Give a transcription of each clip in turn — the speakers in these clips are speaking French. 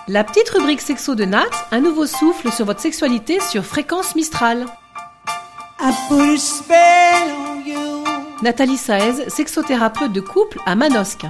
La petite rubrique sexo de Nat, un nouveau souffle sur votre sexualité sur Fréquence Mistral. I put a spell on you Nathalie Saez, sexothérapeute de couple à Manosque.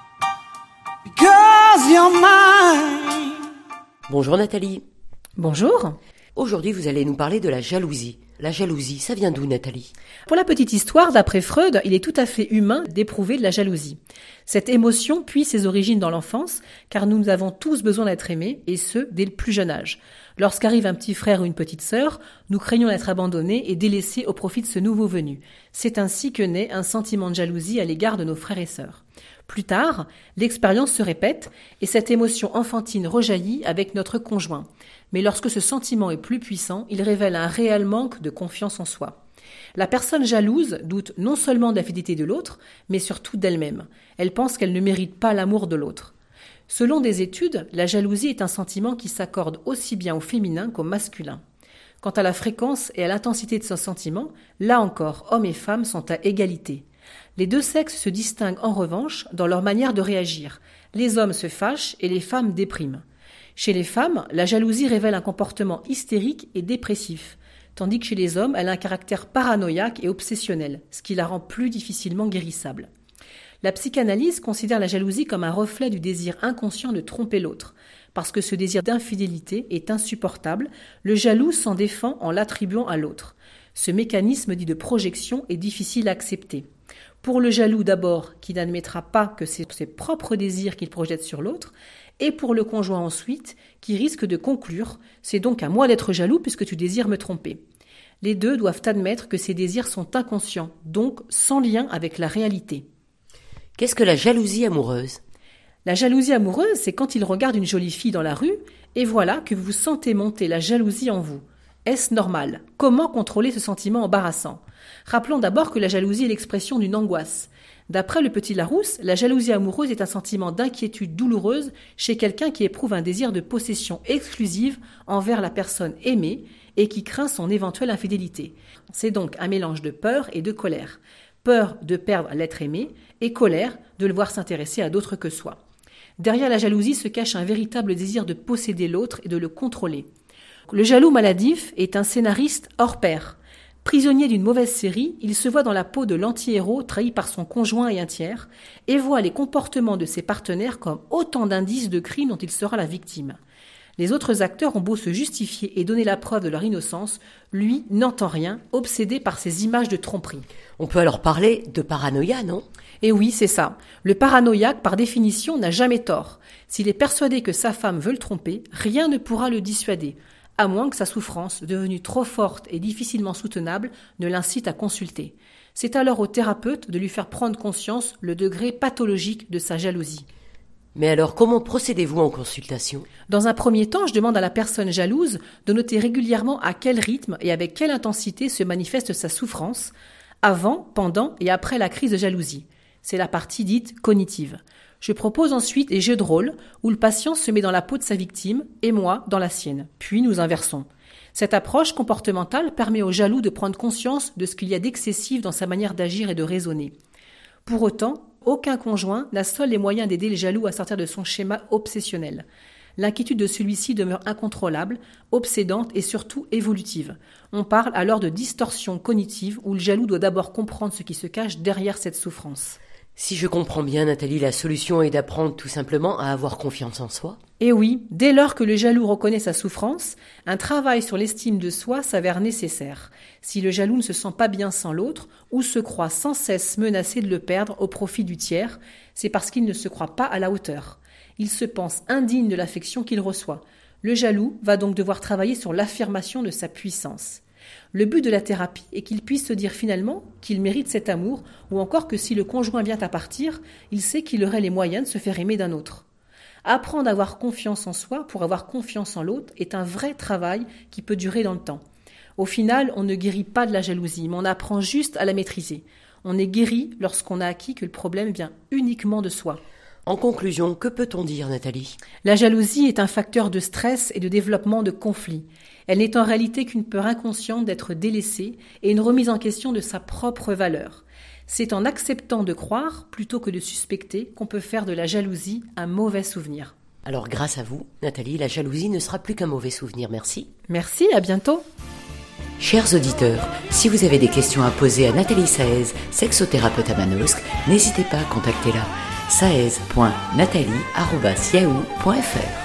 because you're mine. Bonjour Nathalie. Bonjour. Aujourd'hui, vous allez nous parler de la jalousie. La jalousie, ça vient d'où, Nathalie ? Pour la petite histoire, d'après Freud, il est tout à fait humain d'éprouver de la jalousie. Cette émotion puise ses origines dans l'enfance, car nous avons tous besoin d'être aimés, et ce, dès le plus jeune âge. Lorsqu'arrive un petit frère ou une petite sœur, nous craignons d'être abandonnés et délaissés au profit de ce nouveau venu. C'est ainsi que naît un sentiment de jalousie à l'égard de nos frères et sœurs. Plus tard, l'expérience se répète et cette émotion enfantine rejaillit avec notre conjoint. Mais lorsque ce sentiment est plus puissant, il révèle un réel manque de confiance en soi. La personne jalouse doute non seulement de la fidélité de l'autre, mais surtout d'elle-même. Elle pense qu'elle ne mérite pas l'amour de l'autre. Selon des études, la jalousie est un sentiment qui s'accorde aussi bien au féminin qu'au masculin. Quant à la fréquence et à l'intensité de ce sentiment, là encore, hommes et femmes sont à égalité. Les deux sexes se distinguent en revanche dans leur manière de réagir. Les hommes se fâchent et les femmes dépriment. Chez les femmes, la jalousie révèle un comportement hystérique et dépressif, tandis que chez les hommes, elle a un caractère paranoïaque et obsessionnel, ce qui la rend plus difficilement guérissable. La psychanalyse considère la jalousie comme un reflet du désir inconscient de tromper l'autre. Parce que ce désir d'infidélité est insupportable, le jaloux s'en défend en l'attribuant à l'autre. Ce mécanisme dit de projection est difficile à accepter. Pour le jaloux d'abord, qui n'admettra pas que c'est ses propres désirs qu'il projette sur l'autre, et pour le conjoint ensuite, qui risque de conclure « c'est donc à moi d'être jaloux puisque tu désires me tromper ». Les deux doivent admettre que ces désirs sont inconscients, donc sans lien avec la réalité. Qu'est-ce que la jalousie amoureuse ? La jalousie amoureuse, c'est quand il regarde une jolie fille dans la rue, et voilà que vous sentez monter la jalousie en vous. Est-ce normal ? Comment contrôler ce sentiment embarrassant ? Rappelons d'abord que la jalousie est l'expression d'une angoisse. D'après le petit Larousse, la jalousie amoureuse est un sentiment d'inquiétude douloureuse chez quelqu'un qui éprouve un désir de possession exclusive envers la personne aimée et qui craint son éventuelle infidélité. C'est donc un mélange de peur et de colère. Peur de perdre l'être aimé et colère de le voir s'intéresser à d'autres que soi. Derrière la jalousie se cache un véritable désir de posséder l'autre et de le contrôler. Le jaloux maladif est un scénariste hors pair. Prisonnier d'une mauvaise série, il se voit dans la peau de l'anti-héros trahi par son conjoint et un tiers, et voit les comportements de ses partenaires comme autant d'indices de crime dont il sera la victime. Les autres acteurs ont beau se justifier et donner la preuve de leur innocence, lui n'entend rien, obsédé par ces images de tromperie. On peut alors parler de paranoïa, non ? Et oui, c'est ça. Le paranoïaque, par définition, n'a jamais tort. S'il est persuadé que sa femme veut le tromper, rien ne pourra le dissuader, à moins que sa souffrance, devenue trop forte et difficilement soutenable, ne l'incite à consulter. C'est alors au thérapeute de lui faire prendre conscience le degré pathologique de sa jalousie. Mais alors, comment procédez-vous en consultation ? Dans un premier temps, je demande à la personne jalouse de noter régulièrement à quel rythme et avec quelle intensité se manifeste sa souffrance, avant, pendant et après la crise de jalousie. C'est la partie dite cognitive. Je propose ensuite des jeux de rôle où le patient se met dans la peau de sa victime et moi dans la sienne. Puis nous inversons. Cette approche comportementale permet au jaloux de prendre conscience de ce qu'il y a d'excessif dans sa manière d'agir et de raisonner. Pour autant, aucun conjoint n'a seul les moyens d'aider le jaloux à sortir de son schéma obsessionnel. L'inquiétude de celui-ci demeure incontrôlable, obsédante et surtout évolutive. On parle alors de distorsion cognitive où le jaloux doit d'abord comprendre ce qui se cache derrière cette souffrance. Si je comprends bien, Nathalie, la solution est d'apprendre tout simplement à avoir confiance en soi. Et oui, dès lors que le jaloux reconnaît sa souffrance, un travail sur l'estime de soi s'avère nécessaire. Si le jaloux ne se sent pas bien sans l'autre, ou se croit sans cesse menacé de le perdre au profit du tiers, c'est parce qu'il ne se croit pas à la hauteur. Il se pense indigne de l'affection qu'il reçoit. Le jaloux va donc devoir travailler sur l'affirmation de sa puissance. Le but de la thérapie est qu'il puisse se dire finalement qu'il mérite cet amour ou encore que si le conjoint vient à partir, il sait qu'il aurait les moyens de se faire aimer d'un autre. Apprendre à avoir confiance en soi pour avoir confiance en l'autre est un vrai travail qui peut durer dans le temps. Au final, on ne guérit pas de la jalousie, mais on apprend juste à la maîtriser. On est guéri lorsqu'on a acquis que le problème vient uniquement de soi. En conclusion, que peut-on dire, Nathalie ? La jalousie est un facteur de stress et de développement de conflits. Elle n'est en réalité qu'une peur inconsciente d'être délaissée et une remise en question de sa propre valeur. C'est en acceptant de croire, plutôt que de suspecter, qu'on peut faire de la jalousie un mauvais souvenir. Alors grâce à vous, Nathalie, la jalousie ne sera plus qu'un mauvais souvenir. Merci. Merci, à bientôt. Chers auditeurs, si vous avez des questions à poser à Nathalie Saez, sexothérapeute à Manosque, n'hésitez pas à contacter-la. saez.nathalie@yahoo.fr